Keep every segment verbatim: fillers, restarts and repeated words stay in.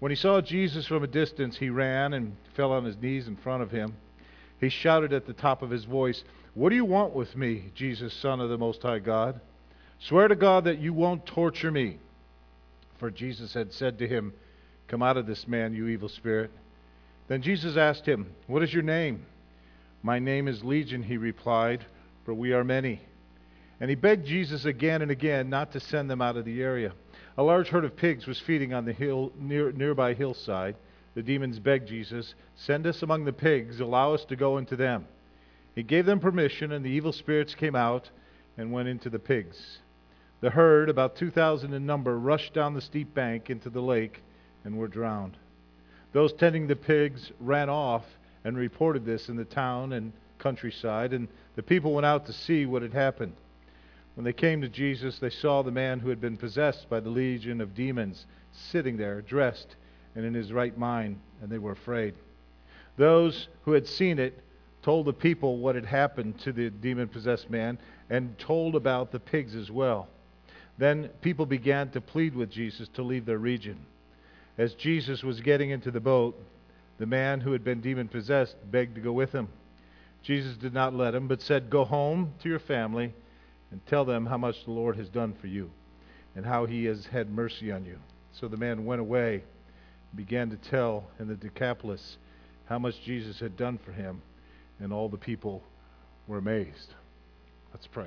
When he saw Jesus from a distance, he ran and fell on his knees in front of him. He shouted at the top of his voice, "What do you want with me, Jesus, Son of the Most High God? Swear to God that you won't torture me." For Jesus had said to him, "Come out of this man, you evil spirit." Then Jesus asked him, "What is your name?" "My name is Legion," he replied, "for we are many." And he begged Jesus again and again not to send them out of the area. A large herd of pigs was feeding on the hill near, nearby hillside. The demons begged Jesus, "Send us among the pigs, allow us to go into them." He gave them permission, and the evil spirits came out and went into the pigs. The herd, about two thousand in number, rushed down the steep bank into the lake and were drowned. Those tending the pigs ran off and reported this in the town and countryside, and the people went out to see what had happened. When they came to Jesus, they saw the man who had been possessed by the legion of demons sitting there, dressed and in his right mind, and they were afraid. Those who had seen it told the people what had happened to the demon-possessed man and told about the pigs as well. Then people began to plead with Jesus to leave their region. As Jesus was getting into the boat, the man who had been demon-possessed begged to go with him. Jesus did not let him, but said, "Go home to your family and tell them how much the Lord has done for you and how he has had mercy on you." So the man went away and began to tell in the Decapolis how much Jesus had done for him, and all the people were amazed. Let's pray.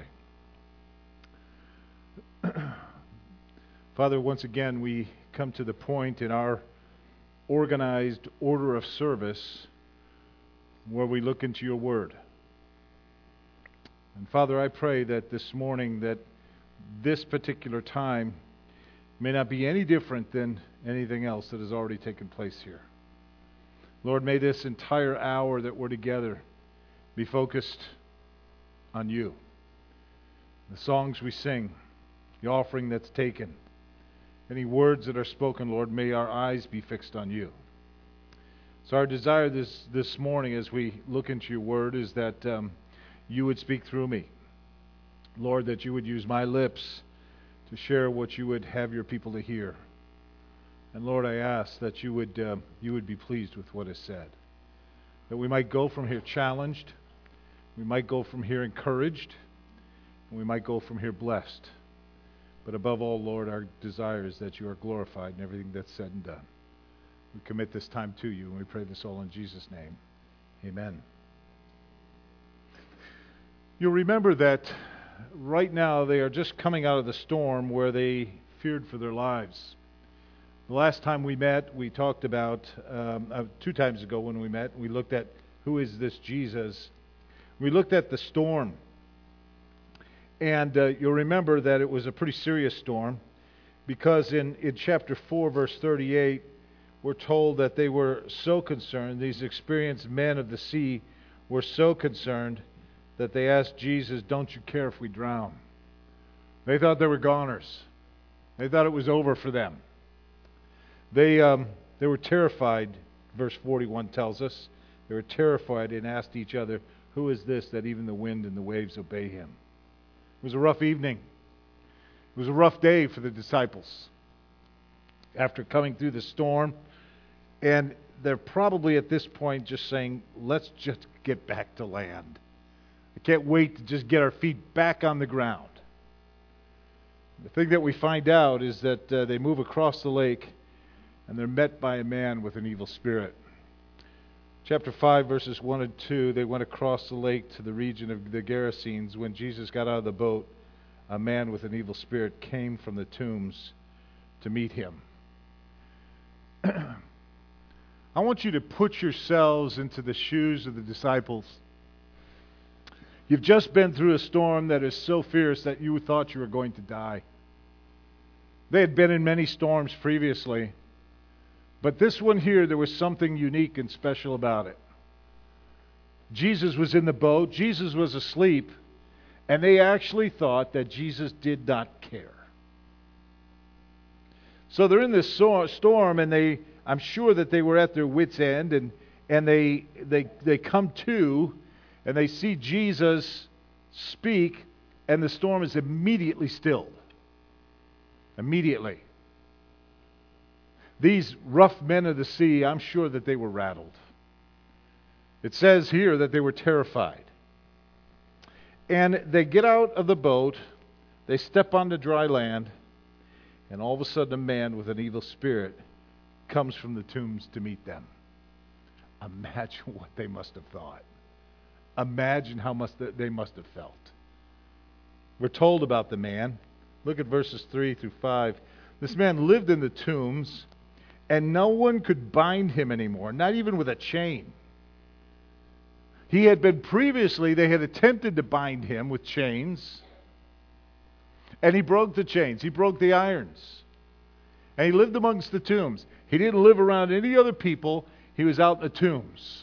Father, once again we come to the point in our organized order of service where we look into your word. And Father, I pray that this morning that this particular time may not be any different than anything else that has already taken place here. Lord, may this entire hour that we're together be focused on you. The songs we sing, the offering that's taken, any words that are spoken, Lord, may our eyes be fixed on you. So our desire this, this morning as we look into your word is that um, you would speak through me. Lord, that you would use my lips to share what you would have your people to hear. And Lord, I ask that you would uh, you would be pleased with what is said. That we might go from here challenged, we might go from here encouraged, and we might go from here blessed. But above all, Lord, our desire is that you are glorified in everything that's said and done. We commit this time to you, and we pray this all in Jesus' name. Amen. You'll remember that right now they are just coming out of the storm where they feared for their lives. The last time we met, we talked about, um, uh, two times ago when we met, we looked at who is this Jesus. We looked at the storm. And uh, you'll remember that it was a pretty serious storm because in, in chapter four, verse thirty-eight, we're told that they were so concerned, these experienced men of the sea were so concerned that they asked Jesus, "Don't you care if we drown?" They thought they were goners. They thought it was over for them. They um, they were terrified, verse forty-one tells us. They were terrified and asked each other, "Who is this that even the wind and the waves obey him?" It was a rough evening. It was a rough day for the disciples. After coming through the storm, and they're probably at this point just saying, "Let's just get back to land. I can't wait to just get our feet back on the ground." The thing that we find out is that uh, they move across the lake and they're met by a man with an evil spirit. Chapter five, verses one and two, they went across the lake to the region of the Gerasenes. When Jesus got out of the boat, a man with an evil spirit came from the tombs to meet him. I want you to put yourselves into the shoes of the disciples. You've just been through a storm that is so fierce that you thought you were going to die. They had been in many storms previously, but this one here, there was something unique and special about it. Jesus was in the boat, Jesus was asleep, and they actually thought that Jesus did not care. So they're in this storm, and they, I'm sure that they were at their wits' end, and, and they, they, they come to, and they see Jesus speak, and the storm is immediately stilled. Immediately. these rough men of the sea, I'm sure that they were rattled. It says here that they were terrified. And they get out of the boat, they step onto dry land, and all of a sudden a man with an evil spirit comes from the tombs to meet them. Imagine what they must have thought. Imagine how much they must have felt. We're told about the man. Look at verses three through five. This man lived in the tombs, and no one could bind him anymore, not even with a chain. He had been previously, they had attempted to bind him with chains, and he broke the chains. He broke the irons. And he lived amongst the tombs. He didn't live around any other people. He was out in the tombs.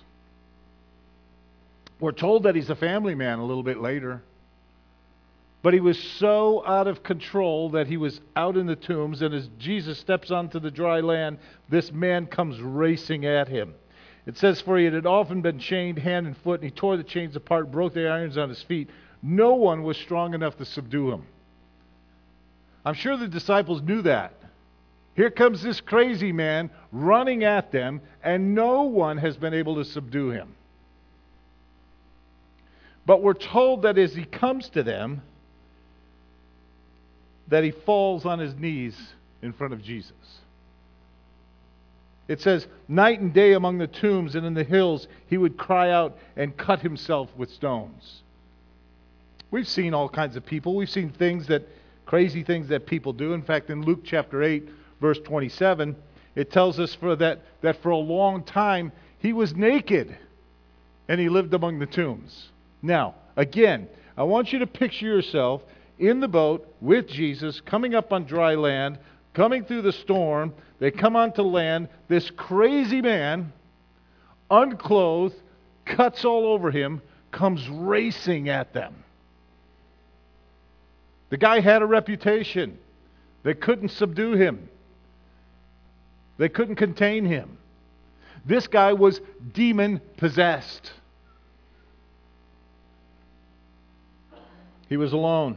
We're told that he's a family man a little bit later. But he was so out of control that he was out in the tombs, and as Jesus steps onto the dry land, this man comes racing at him. It says, for he had often been chained hand and foot, and he tore the chains apart, broke the irons on his feet. No one was strong enough to subdue him. I'm sure the disciples knew that. Here comes this crazy man running at them, and no one has been able to subdue him. But we're told that as he comes to them, that he falls on his knees in front of Jesus. It says, night and day among the tombs and in the hills, he would cry out and cut himself with stones. We've seen all kinds of people. We've seen things that, crazy things that people do. In fact, in Luke chapter eight, verse twenty-seven, it tells us for that, that for a long time he was naked and he lived among the tombs. Now, again, I want you to picture yourself in the boat with Jesus, coming up on dry land, coming through the storm. They come onto land. This crazy man, unclothed, cuts all over him, comes racing at them. The guy had a reputation. They couldn't subdue him. They couldn't contain him. This guy was demon-possessed. He was alone.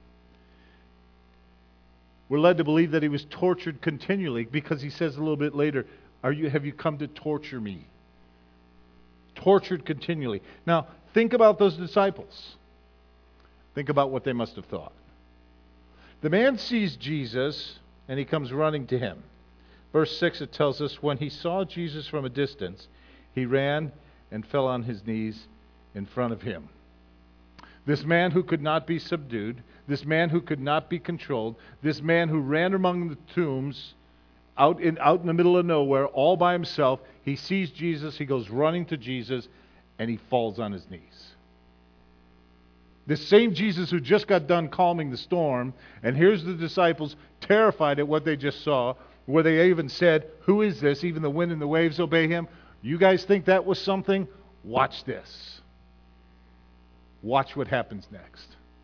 We're led to believe that he was tortured continually because he says a little bit later, "Are you? Have you come to torture me?" Tortured continually. Now, think about those disciples. Think about what they must have thought. The man sees Jesus, and he comes running to him. Verse six, it tells us, when he saw Jesus from a distance, he ran and fell on his knees in front of him. This man who could not be subdued, this man who could not be controlled, this man who ran among the tombs, out in, out in the middle of nowhere, all by himself, he sees Jesus, he goes running to Jesus, and he falls on his knees. This same Jesus who just got done calming the storm, and here's the disciples terrified at what they just saw, where they even said, "Who is this? Even the wind and the waves obey him." You guys think that was something? Watch this. Watch what happens next.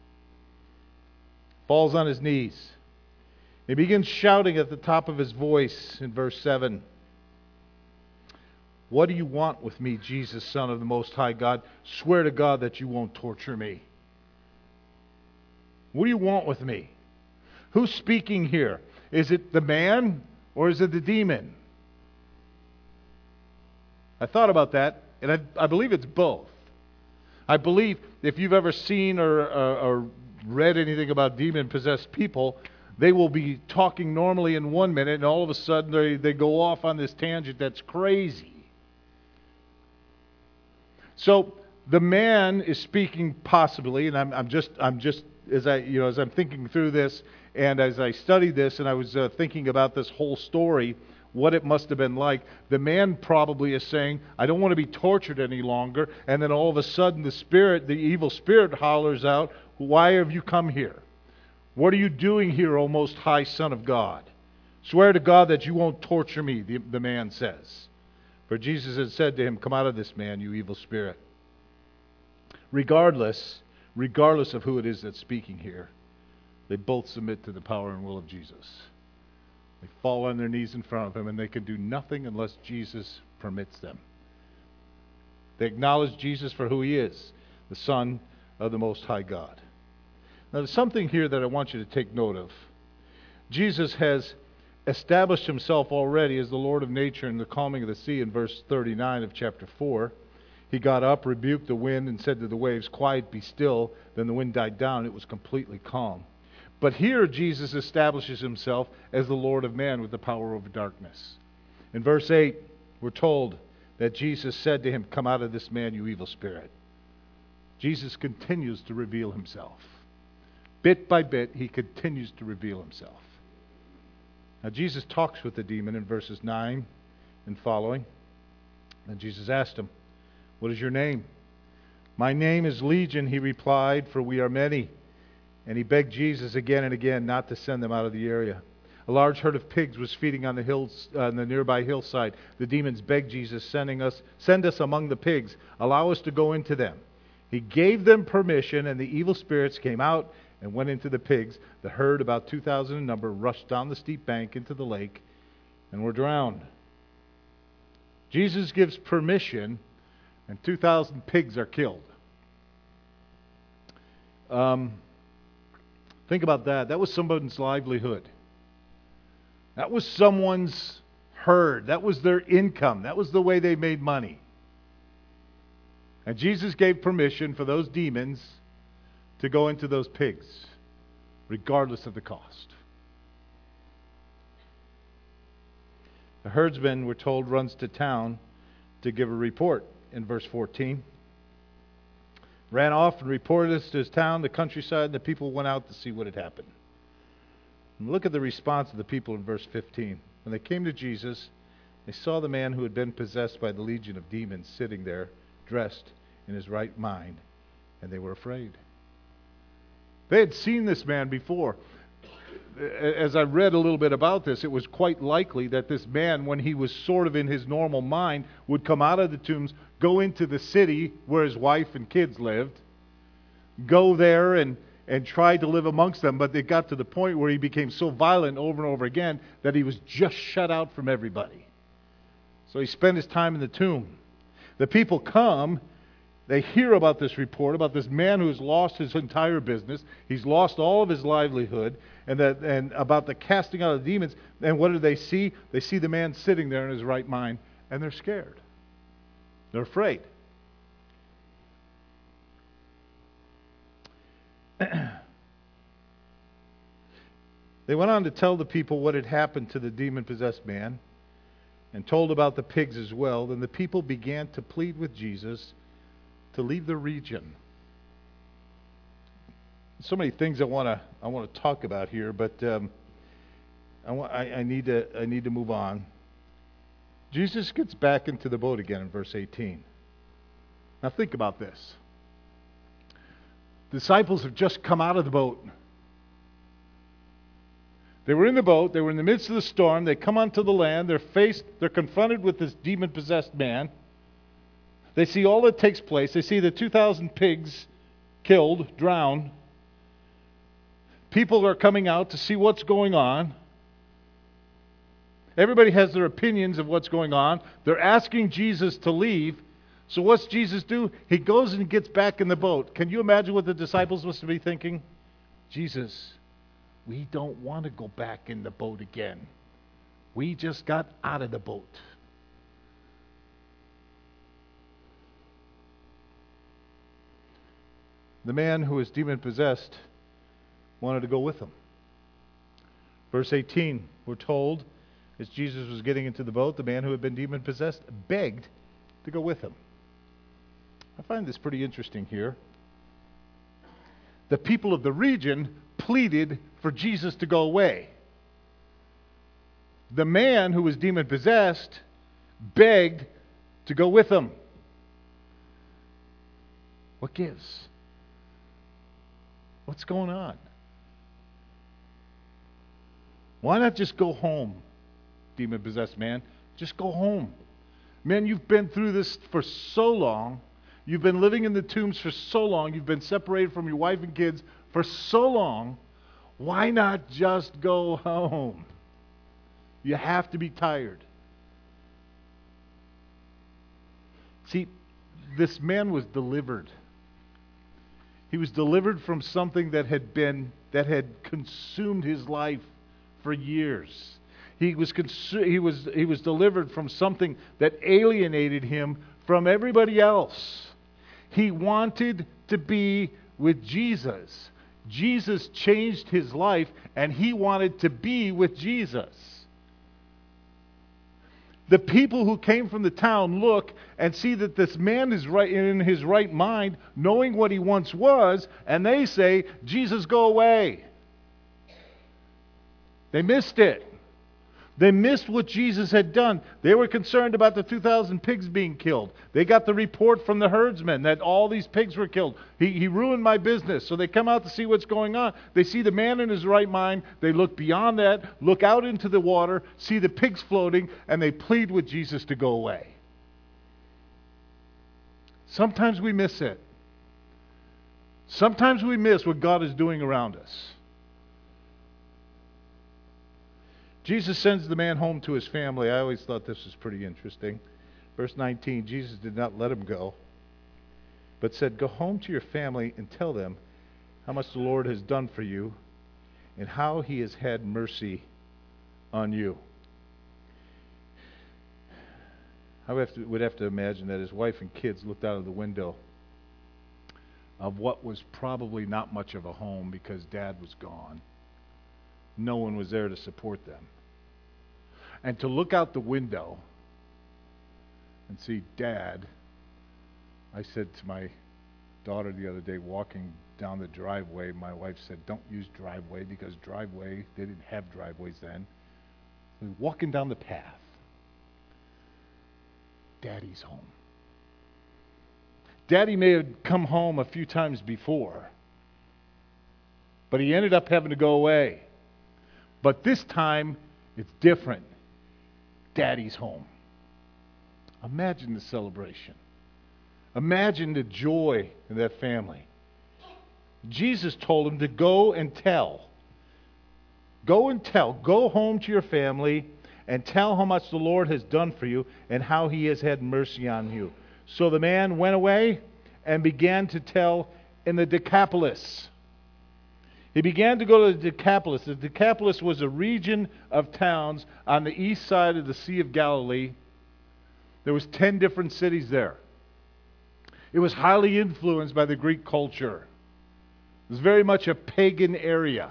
Falls on his knees. He begins shouting at the top of his voice in verse seven. "What do you want with me, Jesus, Son of the Most High God? Swear to God that you won't torture me." What do you want with me? Who's speaking here? Is it the man or is it the demon? I thought about that, and I, I believe it's both. I believe if you've ever seen or, or, or read anything about demon-possessed people, they will be talking normally in one minute, and all of a sudden they, they go off on this tangent that's crazy. So the man is speaking possibly, and I'm, I'm just I'm just as I you know as I'm thinking through this, and as I studied this, and I was uh, thinking about this whole story, what it must have been like. The man probably is saying, "I don't want to be tortured any longer," and then all of a sudden the spirit, the evil spirit, hollers out, "Why have you come here? What are you doing here, O Most High Son of God? Swear to God that you won't torture me," the, the man says. For Jesus had said to him, "Come out of this man, you evil spirit." Regardless, regardless of who it is that's speaking here, they both submit to the power and will of Jesus. They fall on their knees in front of him, and they can do nothing unless Jesus permits them. They acknowledge Jesus for who he is, the Son of the Most High God. Now, there's something here that I want you to take note of. Jesus has established himself already as the Lord of nature and the calming of the sea in verse thirty-nine of chapter four. He got up, rebuked the wind, and said to the waves, "Quiet, be still." Then the wind died down. It was completely calm. But here Jesus establishes himself as the Lord of man with the power over darkness. In verse eight, we're told that Jesus said to him, "Come out of this man, you evil spirit." Jesus continues to reveal himself. Bit by bit, he continues to reveal himself. Now, Jesus talks with the demon in verses nine and following. And Jesus asked him, "What is your name?" "My name is Legion," he replied, "for we are many." And he begged Jesus again and again not to send them out of the area. A large herd of pigs was feeding on the hills, uh, on the nearby hillside. The demons begged Jesus, sending us, "Send us among the pigs. Allow us to go into them." He gave them permission, and the evil spirits came out and went into the pigs. The herd, about two thousand in number, rushed down the steep bank into the lake and were drowned. Jesus gives permission, and two thousand pigs are killed. Um, think about that. That was someone's livelihood. That was someone's herd. That was their income. That was the way they made money. And Jesus gave permission for those demons to go into those pigs, regardless of the cost. The herdsman, we're told, runs to town to give a report in verse fourteen. Ran off and reported this to his town, the countryside, and the people went out to see what had happened. And look at the response of the people in verse fifteen. When they came to Jesus, they saw the man who had been possessed by the legion of demons sitting there, dressed in his right mind, and they were afraid. They had seen this man before. As I read a little bit about this, it was quite likely that this man, when he was sort of in his normal mind, would come out of the tombs, go into the city where his wife and kids lived, go there and, and try to live amongst them, but it got to the point where he became so violent over and over again that he was just shut out from everybody. So he spent his time in the tomb. The people come. They hear about this report, about this man who has lost his entire business. He's lost all of his livelihood, and that, and about the casting out of the demons. And what do they see? They see the man sitting there in his right mind, and they're scared. They're afraid. They went on to tell the people what had happened to the demon-possessed man, and told about the pigs as well. Then the people began to plead with Jesus to leave the region. So many things I want to I want to talk about here, but um, I, want, I, I need to I need to move on. Jesus gets back into the boat again in verse eighteen. Now think about this. The disciples have just come out of the boat. They were in the boat. They were in the midst of the storm. They come onto the land. They're faced. They're confronted with this demon-possessed man. They see all that takes place. They see the two thousand pigs killed, drowned. People are coming out to see what's going on. Everybody has their opinions of what's going on. They're asking Jesus to leave. So what's Jesus do? He goes and gets back in the boat. Can you imagine what the disciples must be thinking? Jesus, we don't want to go back in the boat again. We just got out of the boat. The man who was demon-possessed wanted to go with him. Verse eighteen, we're told, as Jesus was getting into the boat, the man who had been demon-possessed begged to go with him. I find this pretty interesting here. The people of the region pleaded for Jesus to go away. The man who was demon-possessed begged to go with him. What gives? What's going on? Why not just go home, demon-possessed man? Just go home. Man, you've been through this for so long. You've been living in the tombs for so long. You've been separated from your wife and kids for so long. Why not just go home? You have to be tired. See, this man was delivered. He was delivered from something that had been that had consumed his life for years. He was cons- he was he was delivered from something that alienated him from everybody else. He wanted to be with Jesus. Jesus changed his life, and he wanted to be with Jesus. The people who came from the town look and see that this man is right in his right mind, knowing what he once was, and they say, Jesus, go away. They missed it. They missed what Jesus had done. They were concerned about the two thousand pigs being killed. They got the report from the herdsmen that all these pigs were killed. He, he ruined my business. So they come out to see what's going on. They see the man in his right mind. They look beyond that, look out into the water, see the pigs floating, and they plead with Jesus to go away. Sometimes we miss it. Sometimes we miss what God is doing around us. Jesus sends the man home to his family. I always thought this was pretty interesting. Verse nineteen, Jesus did not let him go, but said, go home to your family and tell them how much the Lord has done for you and how he has had mercy on you. I would have to, would have to imagine that his wife and kids looked out of the window of what was probably not much of a home because Dad was gone. No one was there to support them. And to look out the window and see Dad, I said to my daughter the other day, walking down the driveway, my wife said, don't use driveway because driveway, they didn't have driveways then. We were walking down the path. Daddy's home. Daddy may have come home a few times before, but he ended up having to go away. But this time, it's different. Daddy's home. Imagine the celebration. Imagine the joy in that family. Jesus told him to go and tell. Go and tell. Go home to your family and tell how much the Lord has done for you and how he has had mercy on you. So the man went away and began to tell in the Decapolis. He began to go to the Decapolis. The Decapolis was a region of towns on the east side of the Sea of Galilee. There was ten different cities there. It was highly influenced by the Greek culture. It was very much a pagan area.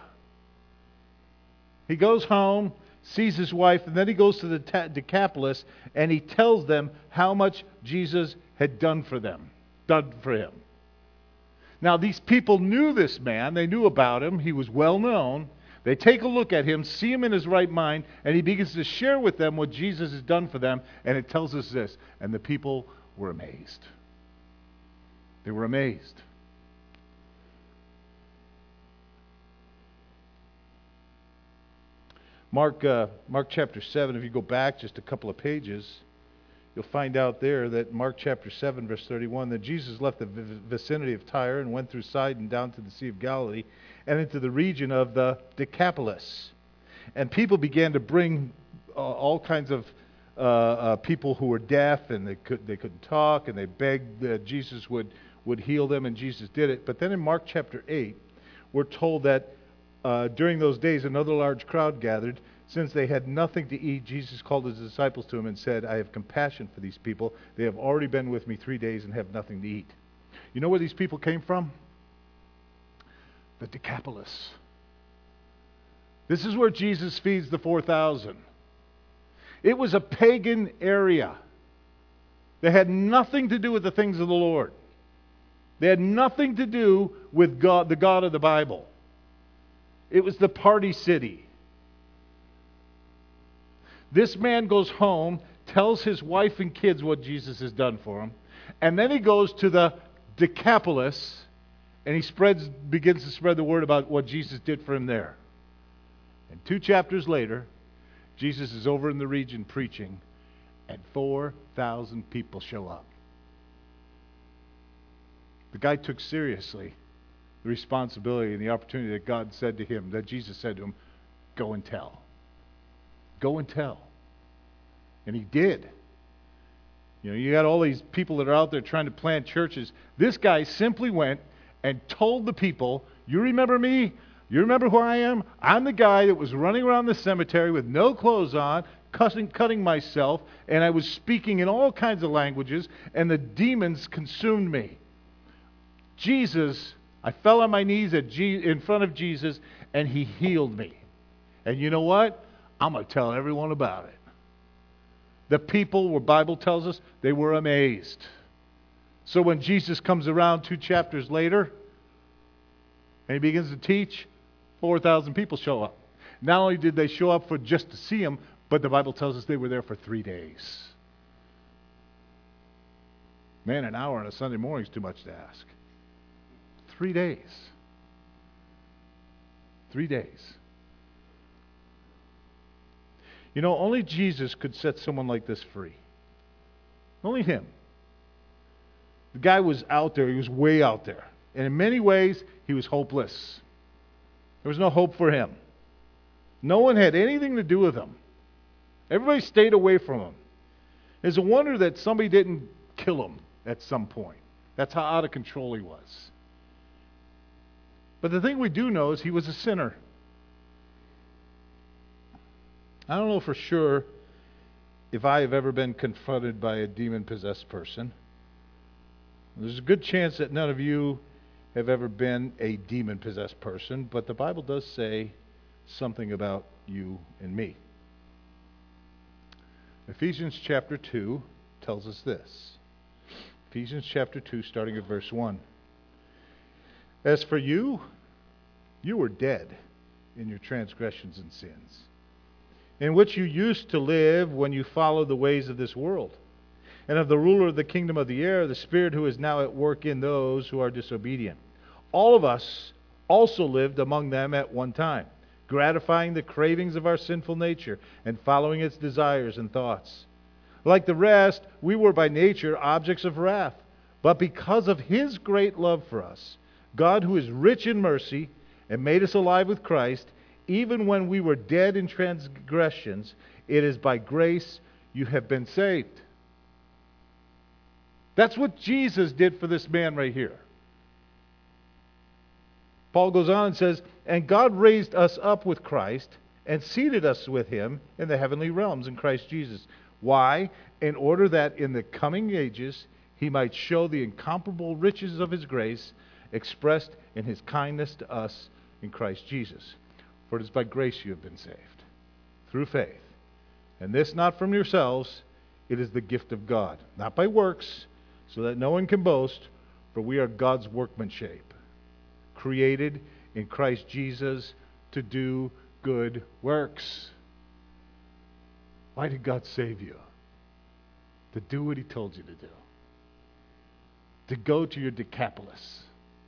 He goes home, sees his wife, and then he goes to the Decapolis, and he tells them how much Jesus had done for them, done for him. Now, these people knew this man. They knew about him. He was well known. They take a look at him, see him in his right mind, and he begins to share with them what Jesus has done for them. And it tells us this, and the people were amazed. They were amazed. Mark, uh, Mark chapter seven, if you go back just a couple of pages, you'll find out there that Mark chapter seven, verse thirty-one, that Jesus left the vicinity of Tyre and went through Sidon down to the Sea of Galilee and into the region of the Decapolis. And people began to bring uh, all kinds of uh, uh, people who were deaf and they, could, they couldn't talk, and they begged that Jesus would, would heal them, and Jesus did it. But then in Mark chapter eight, we're told that uh, during those days another large crowd gathered. Since they had nothing to eat, Jesus called his disciples to him and said, I have compassion for these people. They have already been with me three days and have nothing to eat. You know where these people came from? The Decapolis. This is where Jesus feeds the four thousand. It was a pagan area. They had nothing to do with the things of the Lord. They had nothing to do with God, the God of the Bible. It was the party city. This man goes home, tells his wife and kids what Jesus has done for him, and then he goes to the Decapolis, and he spreads, begins to spread the word about what Jesus did for him there. And two chapters later, Jesus is over in the region preaching, and four thousand people show up. The guy took seriously the responsibility and the opportunity that God said to him, that Jesus said to him, go and tell. Go and tell. And he did. You know, you got all these people that are out there trying to plant churches. This guy simply went and told the people, you remember me? You remember who I am? I'm the guy that was running around the cemetery with no clothes on, cutting, cutting myself, and I was speaking in all kinds of languages, and the demons consumed me. Jesus, I fell on my knees at Je- in front of Jesus, and he healed me. And you know what? I'm going to tell everyone about it. The people, the Bible tells us, they were amazed. So when Jesus comes around two chapters later, and he begins to teach, four thousand people show up. Not only did they show up for just to see him, but the Bible tells us they were there for three days. Man, an hour on a Sunday morning is too much to ask. Three days. Three days. You know, only Jesus could set someone like this free. Only him. The guy was out there. He was way out there. And in many ways, he was hopeless. There was no hope for him. No one had anything to do with him. Everybody stayed away from him. It's a wonder that somebody didn't kill him at some point. That's how out of control he was. But the thing we do know is he was a sinner. I don't know for sure if I have ever been confronted by a demon-possessed person. There's a good chance that none of you have ever been a demon-possessed person, but the Bible does say something about you and me. Ephesians chapter two tells us this. Ephesians chapter two, starting at verse one. As for you, you were dead in your transgressions and sins, in which you used to live when you followed the ways of this world, and of the ruler of the kingdom of the air, the Spirit who is now at work in those who are disobedient. All of us also lived among them at one time, gratifying the cravings of our sinful nature and following its desires and thoughts. Like the rest, we were by nature objects of wrath. But because of his great love for us, God, who is rich in mercy and made us alive with Christ, even when we were dead in transgressions, it is by grace you have been saved. That's what Jesus did for this man right here. Paul goes on and says, and God raised us up with Christ and seated us with him in the heavenly realms in Christ Jesus. Why? In order that in the coming ages he might show the incomparable riches of his grace expressed in his kindness to us in Christ Jesus. For it is by grace you have been saved, through faith. And this not from yourselves, it is the gift of God, not by works, so that no one can boast, for we are God's workmanship, created in Christ Jesus to do good works. Why did God save you? To do what he told you to do. To go to your Decapolis.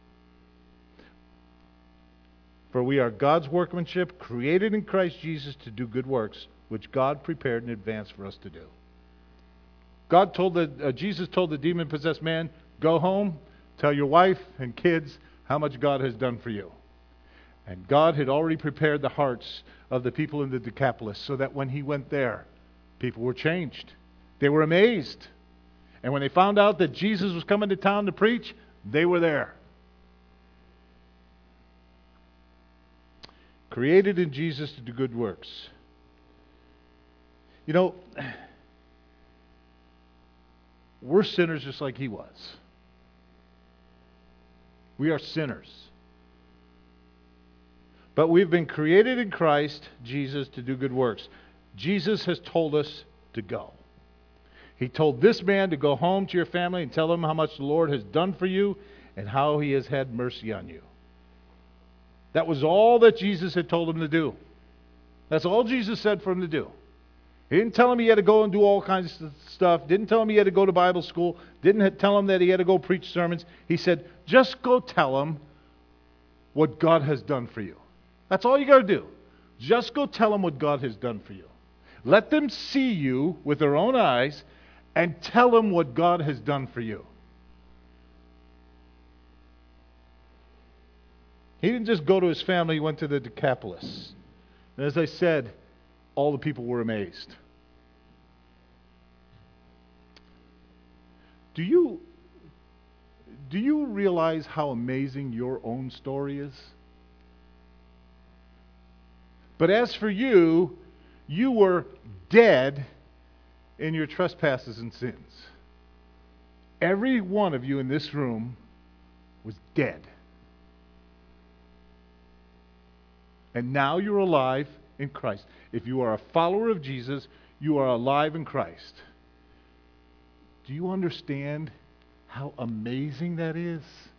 For we are God's workmanship, created in Christ Jesus to do good works, which God prepared in advance for us to do. God told the uh, Jesus told the demon-possessed man, go home, tell your wife and kids how much God has done for you. And God had already prepared the hearts of the people in the Decapolis so that when he went there, people were changed. They were amazed. And when they found out that Jesus was coming to town to preach, they were there. Created in Jesus to do good works. You know, we're sinners just like he was. We are sinners. But we've been created in Christ Jesus to do good works. Jesus has told us to go. He told this man to go home to your family and tell them how much the Lord has done for you and how he has had mercy on you. That was all that Jesus had told him to do. That's all Jesus said for him to do. He didn't tell him he had to go and do all kinds of stuff. Didn't tell him he had to go to Bible school. Didn't tell him that he had to go preach sermons. He said, just go tell him what God has done for you. That's all you got to do. Just go tell them what God has done for you. Let them see you with their own eyes and tell them what God has done for you. He didn't just go to his family, he went to the Decapolis. And as I said, all the people were amazed. Do you, do you realize how amazing your own story is? But as for you, you were dead in your trespasses and sins. Every one of you in this room was dead. And now you're alive in Christ. If you are a follower of Jesus, you are alive in Christ. Do you understand how amazing that is?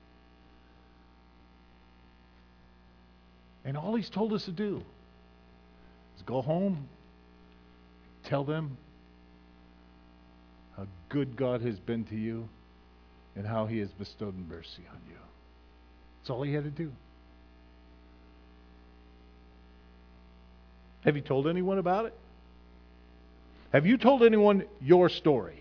And all He's told us to do is go home, tell them how good God has been to you and how He has bestowed mercy on you. That's all He had to do. Have you told anyone about it? Have you told anyone your story?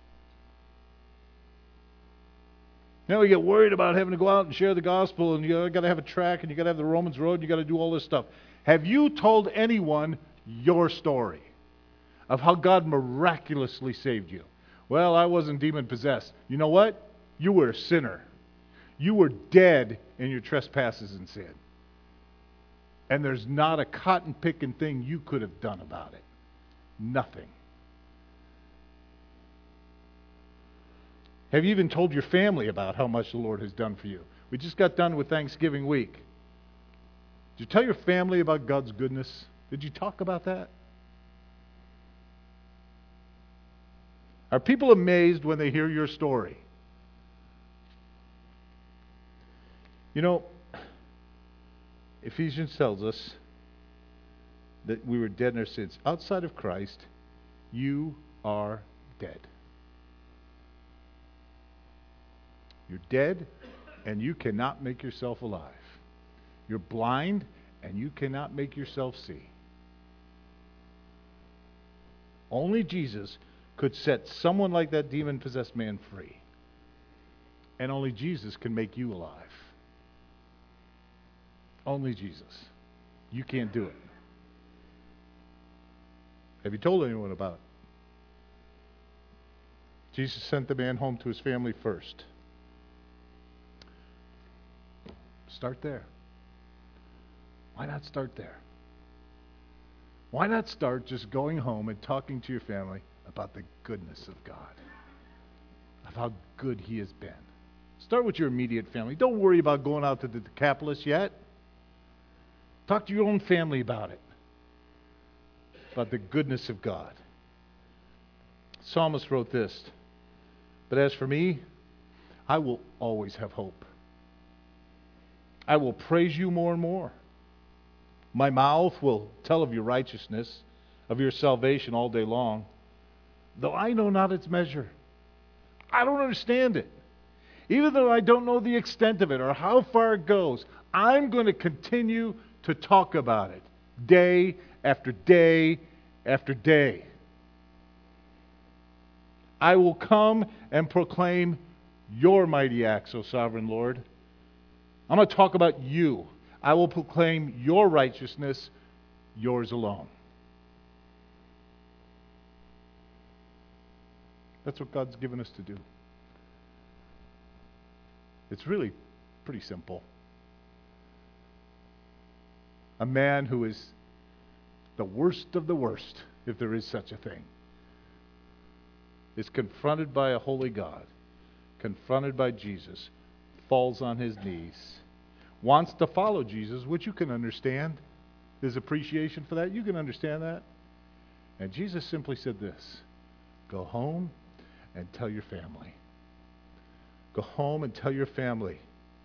Now we get worried about having to go out and share the gospel, and you got to have a track, and you got to have the Romans Road, and you got to do all this stuff. Have you told anyone your story of how God miraculously saved you? Well, I wasn't demon possessed. You know what? You were a sinner. You were dead in your trespasses and sin. And there's not a cotton picking thing you could have done about it. Nothing. Have you even told your family about how much the Lord has done for you? We just got done with Thanksgiving week. Did you tell your family about God's goodness? Did you talk about that? Are people amazed when they hear your story? You know, Ephesians tells us that we were dead in our sins. Outside of Christ, you are dead. You're dead, and you cannot make yourself alive. You're blind, and you cannot make yourself see. Only Jesus could set someone like that demon-possessed man free. And only Jesus can make you alive. Only Jesus. You can't do it. Have you told anyone about it? Jesus sent the man home to his family first. Start there. Why not start there? Why not start just going home and talking to your family about the goodness of God, of how good He has been? Start with your immediate family. Don't worry about going out to the Decapolis yet. Talk to your own family about it, about the goodness of God. Psalmist wrote this, "But as for me, I will always have hope. I will praise you more and more. My mouth will tell of your righteousness, of your salvation all day long, though I know not its measure." I don't understand it. Even though I don't know the extent of it or how far it goes, I'm going to continue to talk about it day after day after day. I will come and proclaim your mighty acts, O sovereign Lord. I'm going to talk about you. I will proclaim your righteousness, yours alone. That's what God's given us to do. It's really pretty simple. A man who is the worst of the worst, if there is such a thing, is confronted by a holy God, confronted by Jesus, falls on his knees, wants to follow Jesus, which you can understand. There's appreciation for that. You can understand that. And Jesus simply said this: go home and tell your family. Go home and tell your family.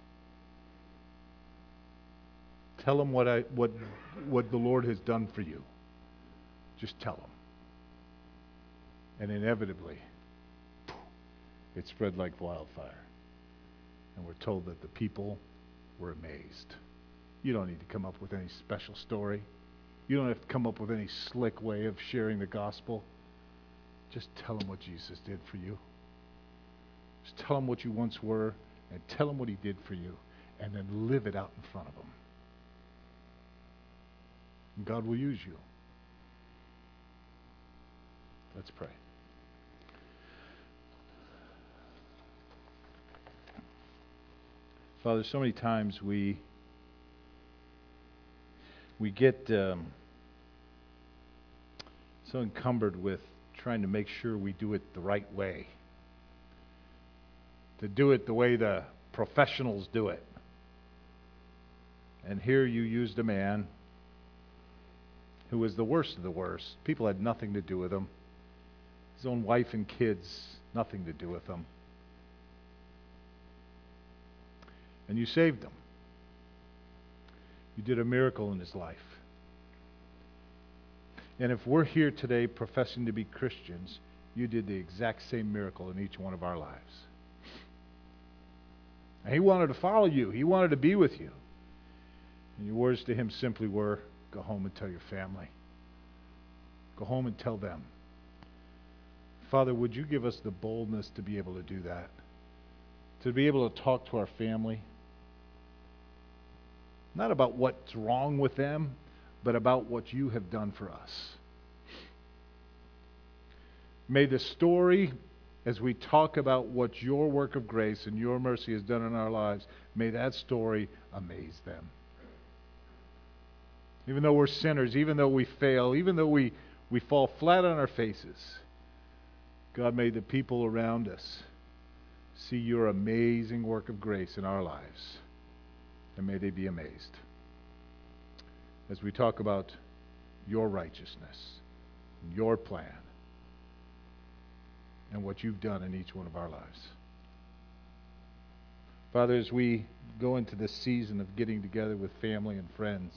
Tell them what I what what the Lord has done for you. Just tell them. And inevitably, it spread like wildfire. And we're told that the people were amazed. You don't need to come up with any special story. You don't have to come up with any slick way of sharing the gospel. Just tell them what Jesus did for you. Just tell them what you once were, and tell them what He did for you, and then live it out in front of them. And God will use you. Let's pray. Father, so many times we we get um, so encumbered with trying to make sure we do it the right way, to do it the way the professionals do it. And here you used a man who was the worst of the worst. People had nothing to do with him. His own wife and kids, nothing to do with him. And you saved him. You did a miracle in his life. And if we're here today professing to be Christians, you did the exact same miracle in each one of our lives. And he wanted to follow you. He wanted to be with you. And your words to him simply were, go home and tell your family. Go home and tell them. Father, would you give us the boldness to be able to do that? To be able to talk to our family. Not about what's wrong with them, but about what you have done for us. May the story, as we talk about what your work of grace and your mercy has done in our lives, may that story amaze them. Even though we're sinners, even though we fail, even though we, we fall flat on our faces, God, may the people around us see your amazing work of grace in our lives. And may they be amazed as we talk about your righteousness, your plan, and what you've done in each one of our lives. Father, as we go into this season of getting together with family and friends,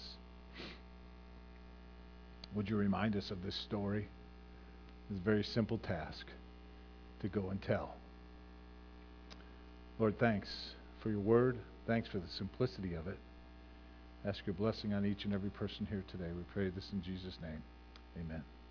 would you remind us of this story? This very simple task to go and tell. Lord, thanks for your word. Thanks for the simplicity of it. Ask your blessing on each and every person here today. We pray this in Jesus' name. Amen.